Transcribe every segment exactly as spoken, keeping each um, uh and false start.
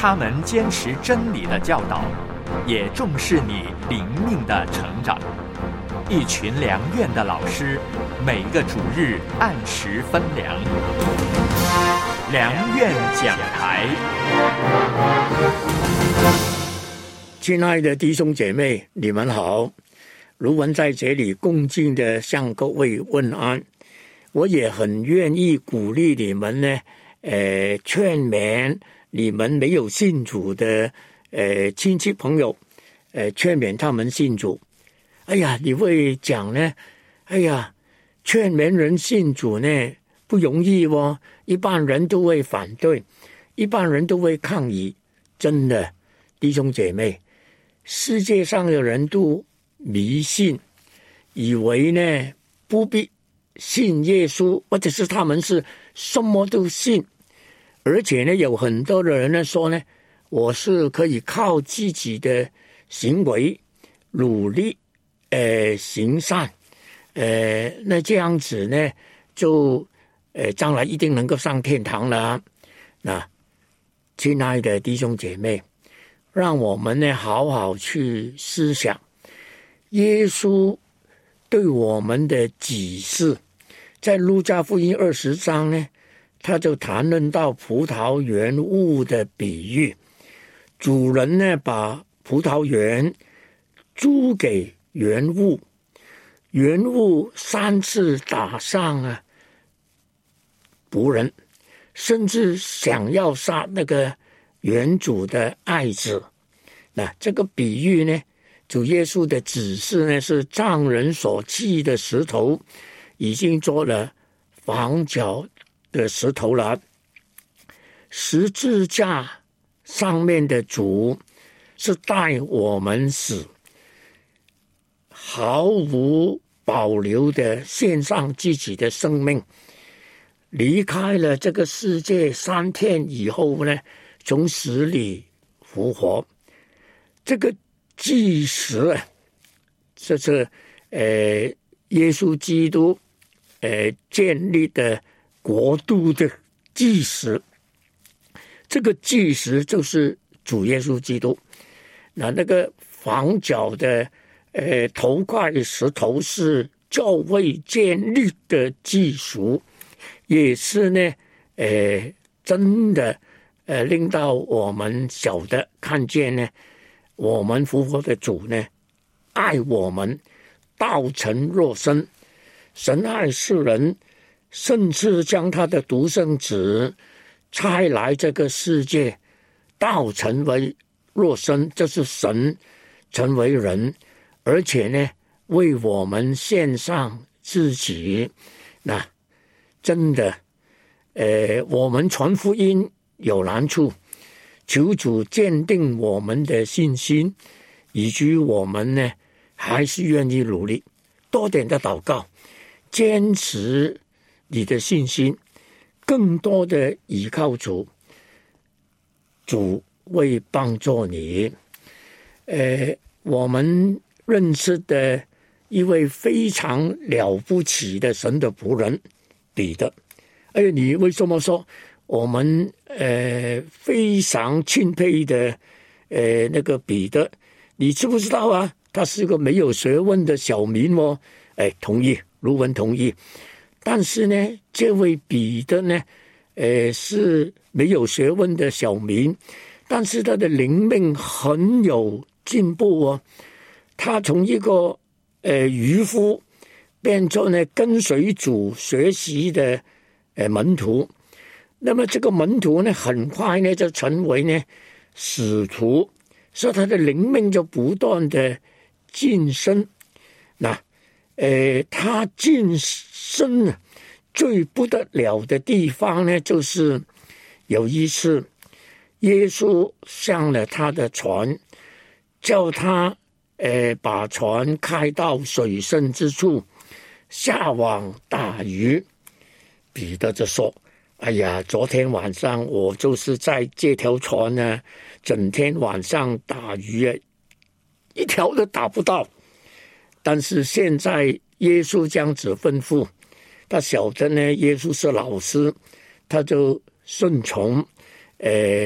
他们坚持真理的教导，也重视你灵命的成长。一群良院的老师，每个主日按时分粮。良院讲台。 亲爱的弟兄姐妹，你们好，卢文在这里恭敬的向各位问安。我也很愿意鼓励你们呢，呃，劝勉你们没有信主的呃亲戚朋友，呃，劝勉他们信主。哎呀，你会讲呢？哎呀，劝勉人信主呢不容易哦，一般人都会反对，一般人都会抗议。真的，弟兄姐妹，世界上的人都迷信，以为呢不必信耶稣，或者是他们是什么都信。而且呢，有很多的人呢说呢，我是可以靠自己的行为努力呃行善，呃那这样子呢就呃将来一定能够上天堂了。那亲爱的弟兄姐妹，让我们呢好好去思想耶稣对我们的指示。在路加福音二十章呢，他就谈论到葡萄园物的比喻。主人呢把葡萄园租给园物，园物三次打伤啊仆人，甚至想要杀那个园主的爱子。那这个比喻呢，主耶稣的指示呢，是匠人所砌的石头已经做了房角的石头了。十字架上面的主是带我们死，毫无保留的献上自己的生命，离开了这个世界三天以后呢，从死里复活。这个祭司，这是呃耶稣基督呃建立的国度的祭司。这个祭司就是主耶稣基督。那那个房角的呃头块石头是教会建立的基础，也是呢呃真的呃令到我们晓得看见呢，我们复活的主呢爱我们，道成肉身。神爱世人，甚至将他的独生子差来这个世界，道成为肉身，这是神成为人，而且呢为我们献上自己。那真的呃，我们传福音有难处，求主坚定我们的信心，以及我们呢还是愿意努力，多点的祷告，坚持你的信心，更多的依靠主，主会帮助你。呃，我们认识的一位非常了不起的神的仆人彼得。哎，你为什么说我们呃非常钦佩的呃那个彼得？你知不知道啊？他是个没有学问的小民哦。哎，同意，卢文同意。但是呢，这位彼得呢，呃，是没有学问的小民，但是他的灵命很有进步哦。他从一个呃渔夫变成呢跟随主学习的呃门徒。那么这个门徒呢，很快呢就成为呢使徒，所以他的灵命就不断的晋升。那呃，他晋升最不得了的地方呢，就是有一次耶稣上了他的船，叫他呃把船开到水深之处，下网打鱼。彼得就说：哎呀，昨天晚上我就是在这条船呢，整天晚上打鱼啊，一条都打不到。但是现在耶稣这样子吩咐，他晓得呢耶稣是老师，他就顺从呃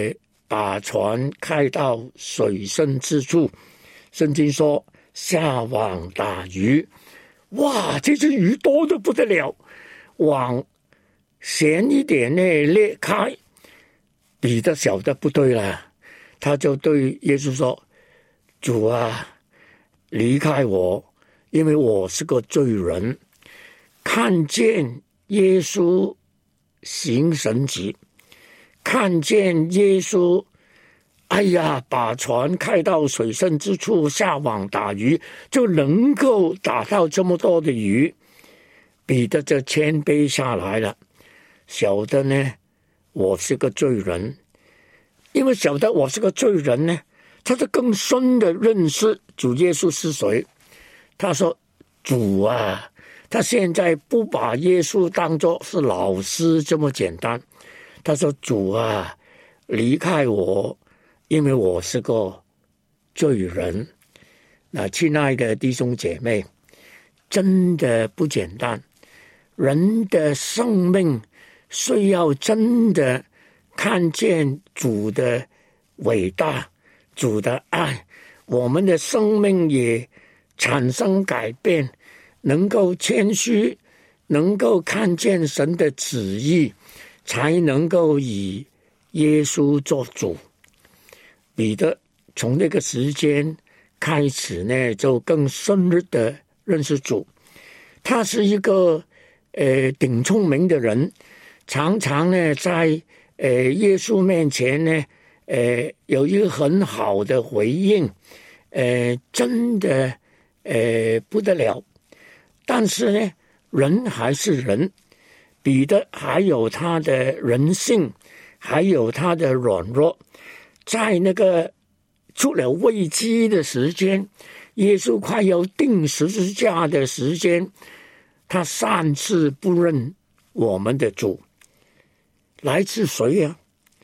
把船开到水深之处，圣经说下网打鱼，哇，这只鱼多得不得了，网闲一点呢裂开。彼得晓得不对了，他就对耶稣说，主啊，离开我，因为我是个罪人。看见耶稣行神迹，看见耶稣哎呀把船开到水深之处下网打鱼，就能够打到这么多的鱼，彼得就谦卑下来了，晓得呢我是个罪人。因为晓得我是个罪人呢，他就更深的认识主耶稣是谁。他说，主啊，他现在不把耶稣当作是老师这么简单，他说，主啊，离开我，因为我是个罪人。那亲爱的弟兄姐妹，真的不简单，人的生命需要真的看见主的伟大，主的爱，我们的生命也产生改变，能够谦虚，能够看见神的旨意，才能够以耶稣做主。彼得从那个时间开始呢，就更深入的认识主。他是一个呃顶聪明的人，常常呢在呃，耶稣面前呢，呃，有一个很好的回应，呃，真的，呃，不得了。但是呢，人还是人，彼得还有他的人性，还有他的软弱。在那个出了危机的时间，耶稣快要钉十字架的时间，他擅自不认我们的主。来自谁呀、啊？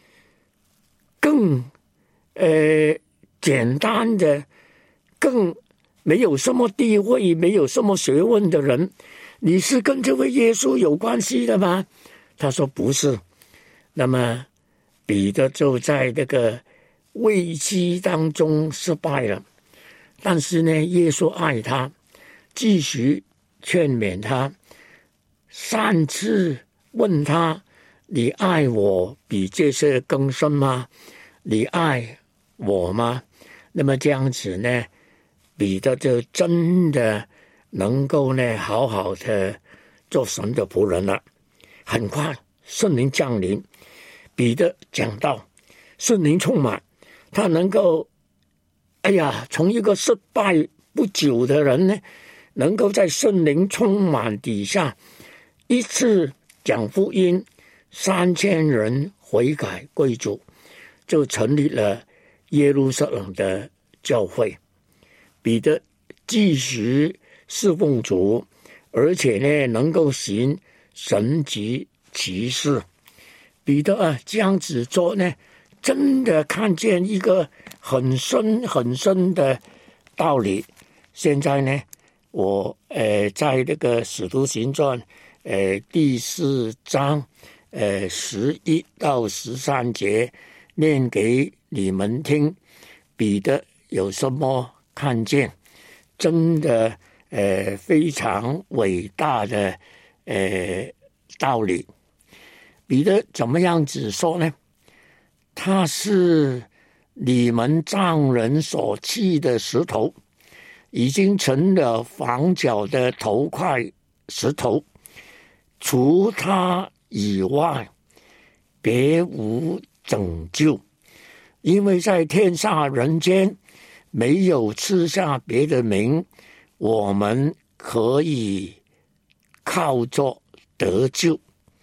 更呃简单的，更没有什么地位，没有什么学问的人，你是跟这位耶稣有关系的吗？他说不是。那么彼得就在这个危机当中失败了，但是呢，耶稣爱他，继续劝勉他，擅自问他，你爱我比这些更深吗？你爱我吗？那么这样子呢，彼得就真的能够呢好好的做神的仆人了。很快圣灵降临，彼得讲到圣灵充满，他能够哎呀从一个失败不久的人呢，能够在圣灵充满底下一次讲福音，三千人悔改归主，就成立了耶路撒冷的教会。彼得继续侍奉主，而且呢能够行神迹奇事。彼得啊这样子做呢，真的看见一个很深很深的道理。现在呢，我呃在这个使徒行传呃第四章呃十一到十三节念给你们听，彼得有什么看见？真的呃非常伟大的呃道理。彼得怎么样子说呢？他是你们匠人所弃的石头，已经成了房角的头块石头，除他以外别无拯救，因为在天下人间没有赐下别的名，我们可以靠着得救。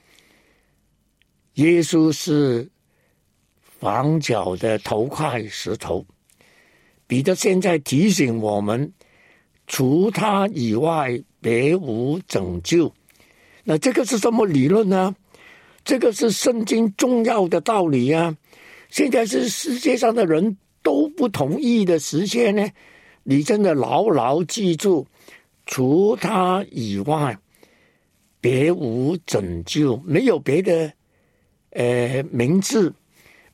耶稣是房角的头块石头，彼得现在提醒我们，除他以外别无拯救。那这个是什么理论呢？这个是圣经重要的道理啊！现在是世界上的人都不同意的时间呢，你真的牢牢记住，除他以外别无拯救，没有别的呃名字，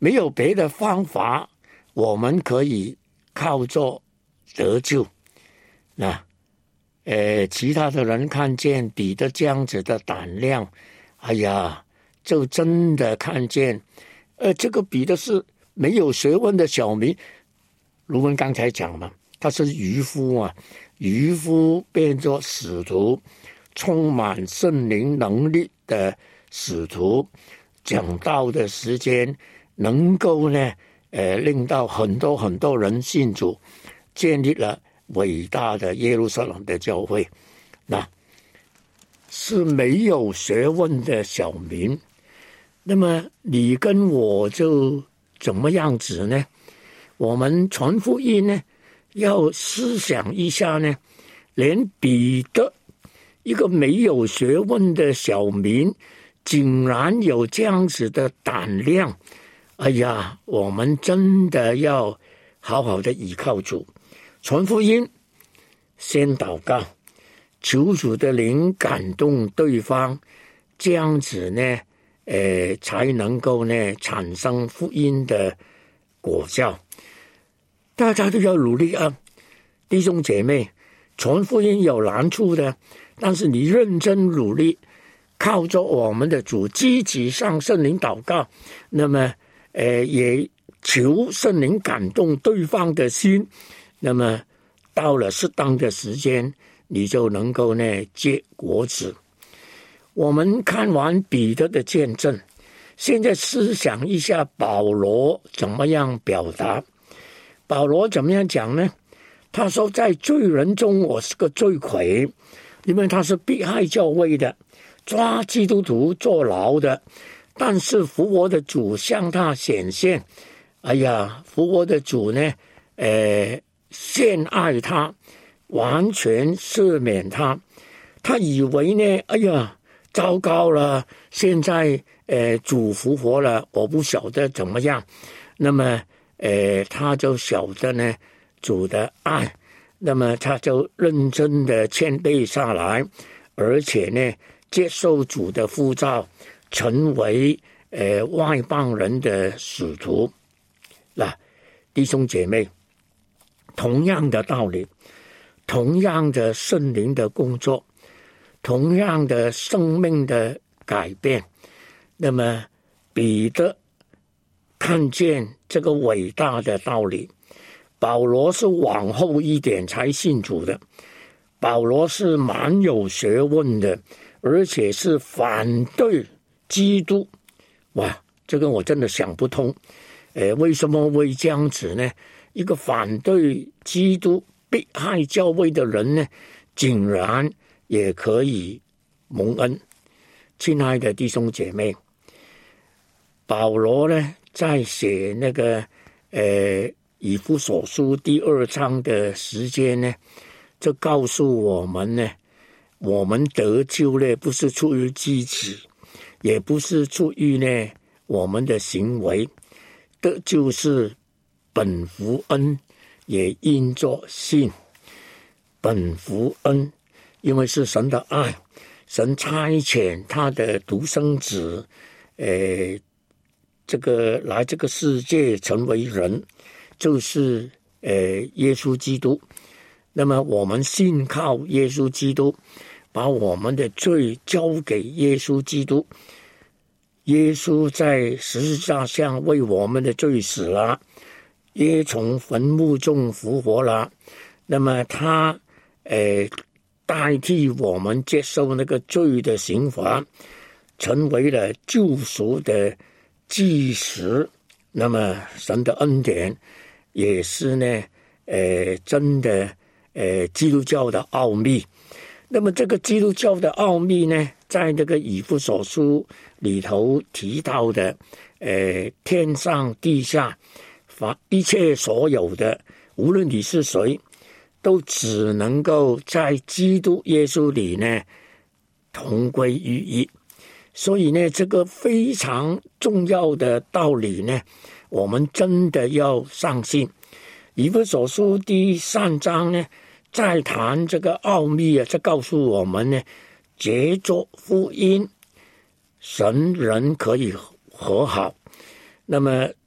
没有别的方法，我们可以靠着得救。那呃，其他的人看见彼得这样子的胆量，哎呀，就真的看见，呃，这个彼得是没有学问的小民。卢文刚才讲嘛，他是渔夫啊，渔夫变作使徒，充满圣灵能力的使徒，讲道的时间能够呢，呃，令到很多很多人信主，建立了伟大的耶路撒冷的教会。那是没有学问的小民。那么你跟我就怎么样子呢？我们传福音呢，要思想一下呢，连彼得一个没有学问的小民，竟然有这样子的胆量。哎呀，我们真的要好好的依靠主，传福音，先祷告，求主的灵感动对方，这样子呢，呃，才能够呢产生福音的果效。大家都要努力啊，弟兄姐妹，传福音有难处的，但是你认真努力，靠着我们的主积极向圣灵祷告，那么呃也求圣灵感动对方的心，那么到了适当的时间，你就能够呢结果子。我们看完彼得的见证，现在思想一下保罗怎么样表达。保罗怎么样讲呢？他说，在罪人中我是个罪魁，因为他是迫害教会的，抓基督徒坐牢的，但是复活的主向他显现，哎呀，复活的主呢呃，献爱他，完全赦免他。他以为呢，哎呀，糟糕了，现在呃主复活了，我不晓得怎么样。那么呃，他就晓得呢主的爱，那么他就认真的谦卑下来，而且呢接受主的呼召，成为呃外邦人的使徒。那弟兄姐妹，同样的道理，同样的圣灵的工作，同样的生命的改变，那么彼得看见这个伟大的道理。保罗是往后一点才信主的，保罗是蛮有学问的，而且是反对基督。哇，这个我真的想不通，呃，为什么会这样子呢？一个反对基督、迫害教会的人呢，竟然也可以蒙恩。亲爱的弟兄姐妹，保罗呢在写那个呃以弗所书第二章的时间呢，就告诉我们呢，我们得救呢不是出于自己，也不是出于呢我们的行为，得救是本福恩，也因着信。本福恩，因为是神的爱，神差遣他的独生子，呃，这个来这个世界成为人，就是呃耶稣基督。那么我们信靠耶稣基督，把我们的罪交给耶稣基督。耶稣在十字架上为我们的罪死了，也从坟墓中复活了。那么他呃代替我们接受那个罪的刑罚，成为了救赎的祭司。那么神的恩典也是呢呃真的呃基督教的奥秘。那么这个基督教的奥秘呢，在这个以弗所书里头提到的呃天上地下一切所有的，无论你是谁，都只能够在基督耶稣里呢同归于一。所以呢，这个非常重要的道理呢，我们真的要相信。以弗所书第三章呢，在谈这个奥秘啊，这告诉我们呢，藉着福音，神人可以和好。那么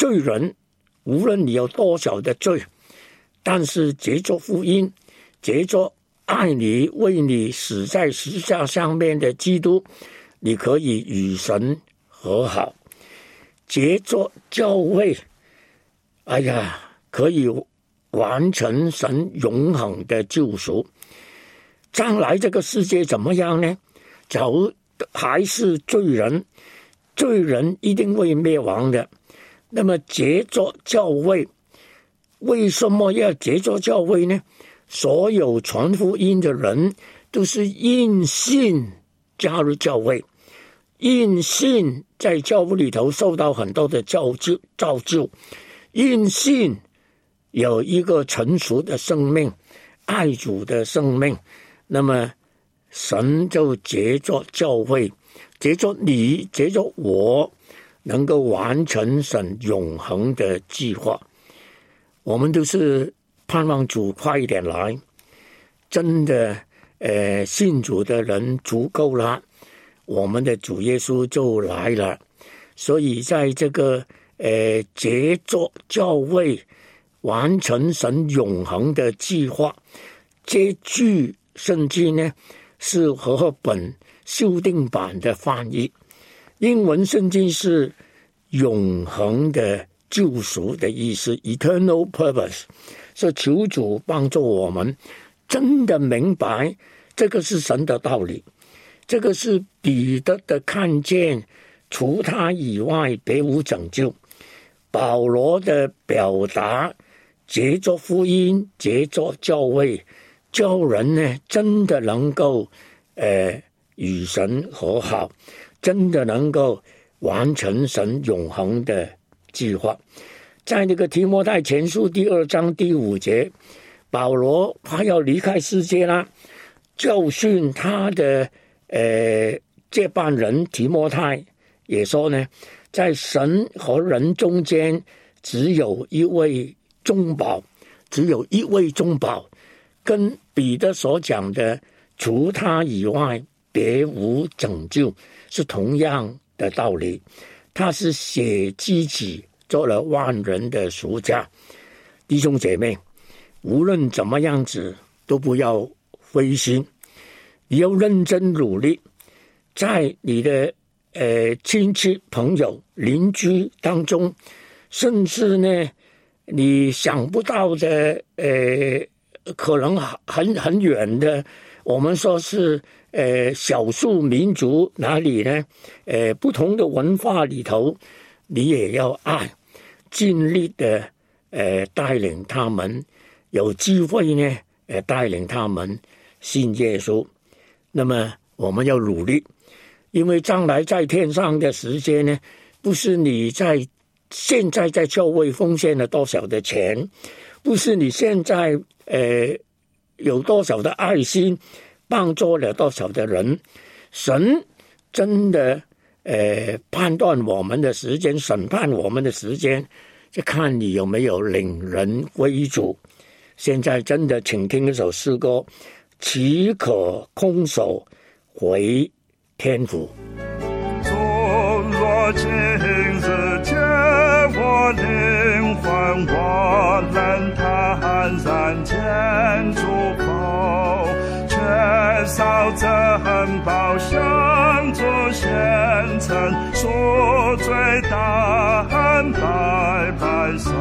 罪人，无论你有多少的罪，但是藉着福音，藉着爱你为你死在十字架上面的基督，你可以与神和好。藉着教会，哎呀，可以完成神永恒的救赎。将来这个世界怎么样呢？假如还是罪人，罪人一定会灭亡的。那么藉着教会，为什么要藉着教会呢？所有传福音的人都是因信加入教会，因信在教会里头受到很多的造就造就，因信有一个成熟的生命，爱主的生命。那么神就藉着教会，藉着你，藉着我，能够完成神永恒的计划。我们都是盼望主快一点来，真的呃，信主的人足够了，我们的主耶稣就来了。所以在这个呃，藉着教会完成神永恒的计划，这句圣经呢是和合本修订版的翻译，英文圣经是永恒的救赎的意思 eternal purpose。 所以求主帮助我们真的明白这个是神的道理，这个是彼得的看见，除他以外别无拯救。保罗的表达，藉着福音，藉着教会，教人呢真的能够呃与神和好，真的能够完成神永恒的计划。在那个提摩太前书第二章第五节，保罗他要离开世界啦，教训他的呃接班人提摩太，也说呢，在神和人中间只有一位中保，只有一位中保，跟彼得所讲的除他以外别无拯救是同样的道理。他是写自己做了万人的赎价。弟兄姐妹，无论怎么样子都不要灰心，你要认真努力，在你的呃亲戚朋友邻居当中，甚至呢你想不到的呃可能很很远的，我们说是呃少数民族哪里呢，呃不同的文化里头，你也要爱，尽力的呃带领他们，有机会呢呃带领他们信耶稣。那么我们要努力，因为将来在天上的时间呢，不是你在现在在教会奉献了多少的钱，不是你现在呃有多少的爱心帮助了多少的人，神真的呃判断我们的时间，审判我们的时间，就看你有没有领人归主。现在真的请听一首诗歌，岂可空手回天父。 纵若今日借我灵魂，我能坦然见主否？缺少珍宝向主献呈，赎罪单拜拜手，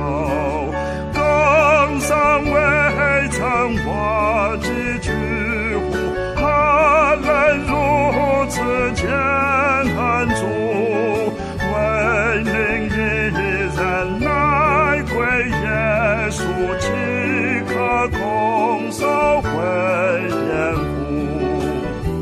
更上未曾我几句呼，何能如此艰难主？为令一人来归耶稣，岂可空手回天父？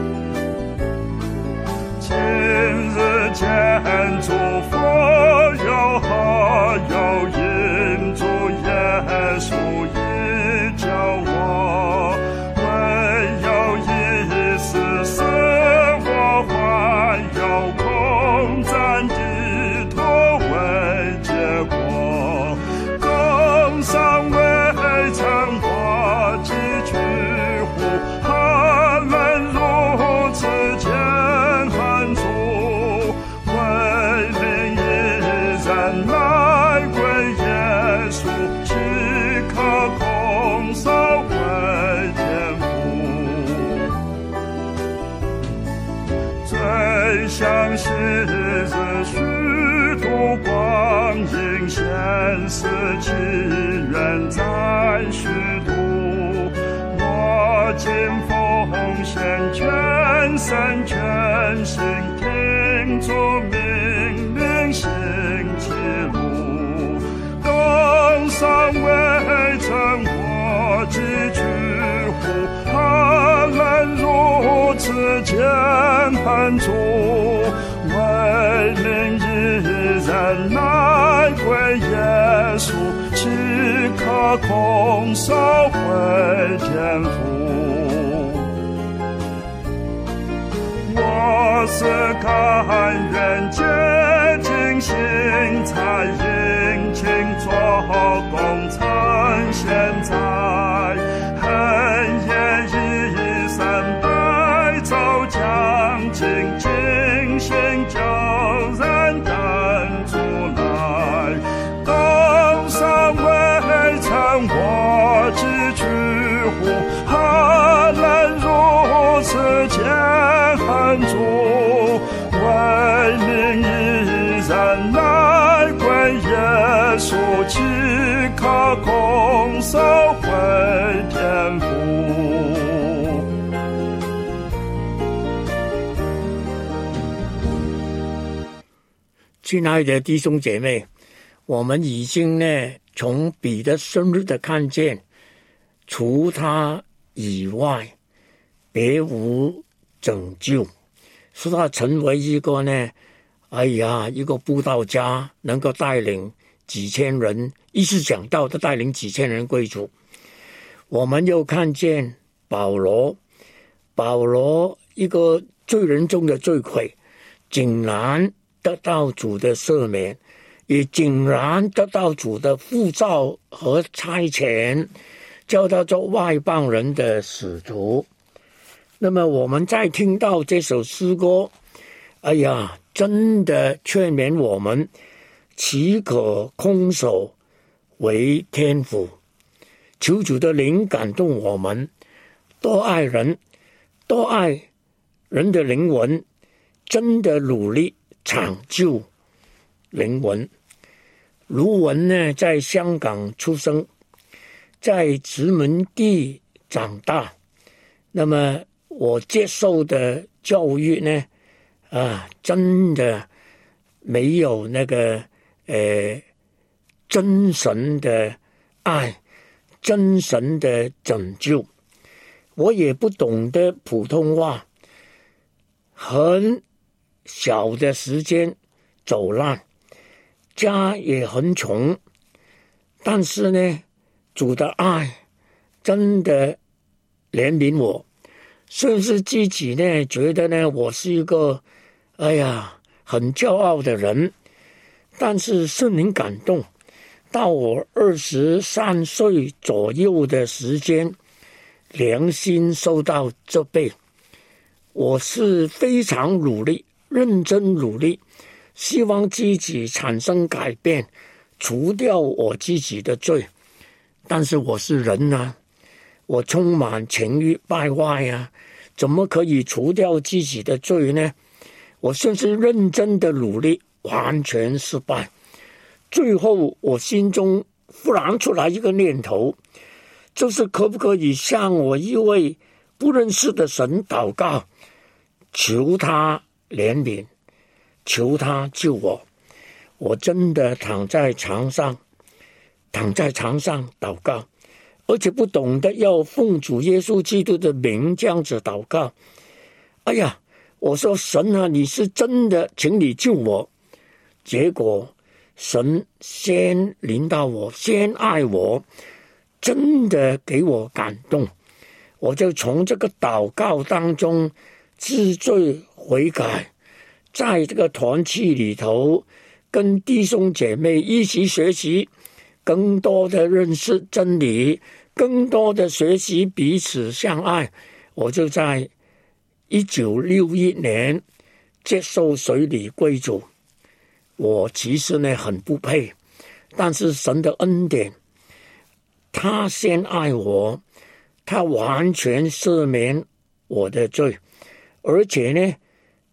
今日见主福有何有因主耶稣已教我， 想昔日虚度光阴，现世祈愿在虚度。我今奉献全身全心，听主命令行其路。登上未曾我寄居乎，何能如此艰难主？为令一人来归耶稣，岂可空手回天父？我是甘愿竭尽心才，殷勤做工成现在，恨也一生白昼将尽，尽心就人等主来。登上未曾我寄居乎，何能如此艰难主？为令一人来归耶稣，岂可空手回天父？ 亲爱的弟兄姐妹，我们已经呢从彼得深入的看见，除他以外别无拯救，使他成为一个呢哎呀一个布道家，能够带领几千人，一次讲道的带领几千人归主。我们又看见保罗，保罗一个罪人中的罪魁，竟然得到主的赦免，也竟然得到主的呼召和差遣，叫他做外邦人的使徒。那么我们再听到这首诗歌，哎呀，真的劝勉我们，岂可空手为天父？求主的灵感动我们，多爱人，多爱人的灵魂，真的努力抢救灵魂。卢文呢，在香港出生，在殖民地长大。那么我接受的教育呢，啊，真的没有那个呃真神的爱，真神的拯救。我也不懂得普通话，很小的时间走烂，家也很穷，但是呢，主的爱真的怜悯我，甚至自己呢觉得呢我是一个哎呀很骄傲的人。但是圣灵感动，到我二十三岁左右的时间，良心受到责备，我是非常努力，认真努力，希望自己产生改变，除掉我自己的罪。但是我是人啊，我充满情欲败坏啊，怎么可以除掉自己的罪呢？我甚至认真的努力，完全失败。最后我心中忽然出来一个念头，就是可不可以向我一位不认识的神祷告，求他怜悯，求他救我。我真的躺在床上躺在床上祷告，而且不懂得要奉主耶稣基督的名这样子祷告。哎呀，我说神啊，你是真的，请你救我。结果神先临到我，先爱我，真的给我感动。我就从这个祷告当中知罪悔改，在这个团契里头跟弟兄姐妹一起学习，更多的认识真理，更多的学习彼此相爱。我就在一九六一年接受水礼归主。我其实呢很不配，但是神的恩典，他先爱我，他完全赦免我的罪，而且呢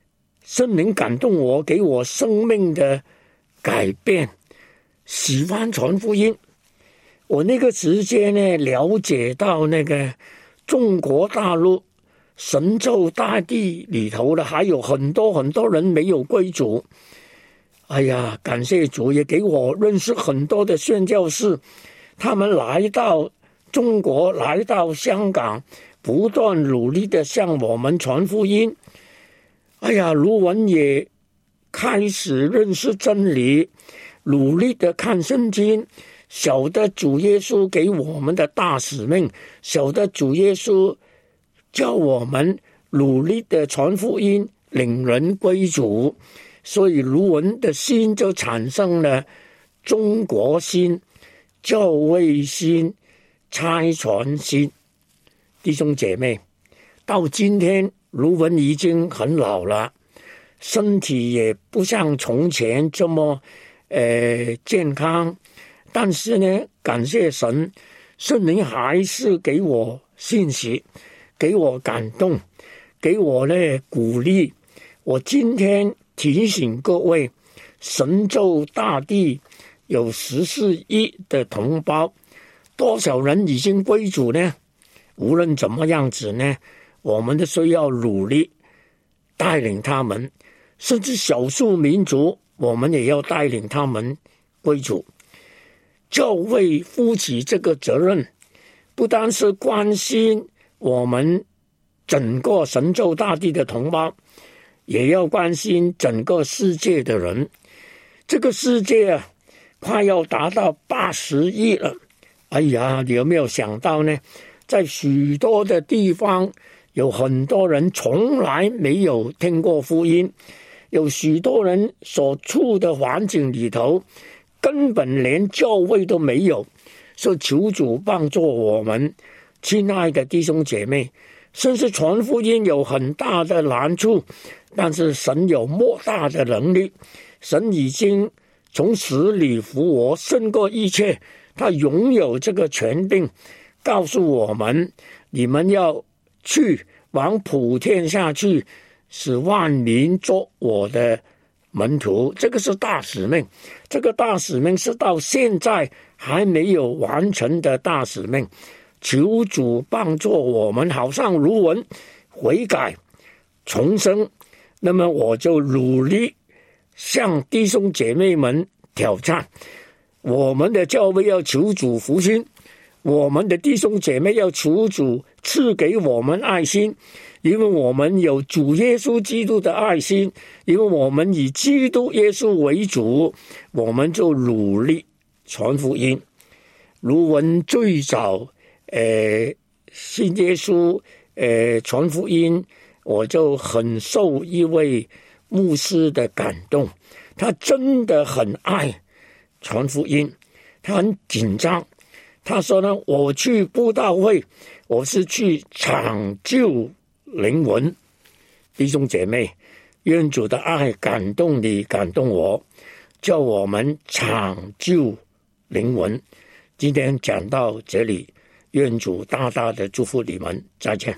圣灵感动我，给我生命的改变，喜欢传福音。我那个时间呢，了解到那个中国大陆神州大地里头的还有很多很多人没有归主。哎呀，感谢主，也给我认识很多的宣教士，他们来到中国，来到香港，不断努力的向我们传福音。哎呀，卢文也开始认识真理，努力的看圣经，晓得主耶稣给我们的大使命，晓得主耶稣叫我们努力的传福音，领人归主。所以卢文的心就产生了中国心、教会心、差传心。弟兄姐妹，到今天卢文已经很老了，身体也不像从前这么呃健康，但是呢，感谢神，圣灵还是给我信息，给我感动，给我呢鼓励。我今天提醒各位，神州大地有十四亿的同胞，多少人已经归主呢？无论怎么样子呢，我们都需要努力带领他们，甚至少数民族，我们也要带领他们归主。教会负起这个责任，不单是关心我们整个神州大地的同胞，也要关心整个世界的人。这个世界啊，快要达到八十亿了。哎呀，你有没有想到呢？在许多的地方，有很多人从来没有听过福音，有许多人所处的环境里头，根本连教会都没有。所以求主帮助我们，亲爱的弟兄姐妹，甚至传福音有很大的难处，但是神有莫大的能力，神已经从死里复活，胜过一切，他拥有这个权柄，告诉我们，你们要去往普天下去，使万民做我的门徒。这个是大使命，这个大使命是到现在还没有完成的大使命。求主帮助我们，好像卢文悔改重生，那么我就努力向弟兄姐妹们挑战，我们的教会要求主复兴，我们的弟兄姐妹要求主赐给我们爱心，因为我们有主耶稣基督的爱心，因为我们以基督耶稣为主，我们就努力传福音。卢文最早呃信耶稣呃传福音，我就很受一位牧师的感动，他真的很爱传福音，他很紧张。他说呢，我去布道会，我是去抢救灵魂。弟兄姐妹，愿主的爱感动你，感动我，叫我们抢救灵魂。今天讲到这里，愿主大大的祝福你们，再见。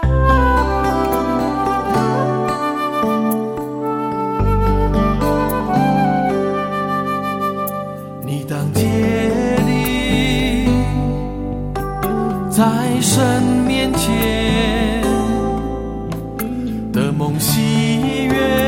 你当竭力在神面前的梦喜悦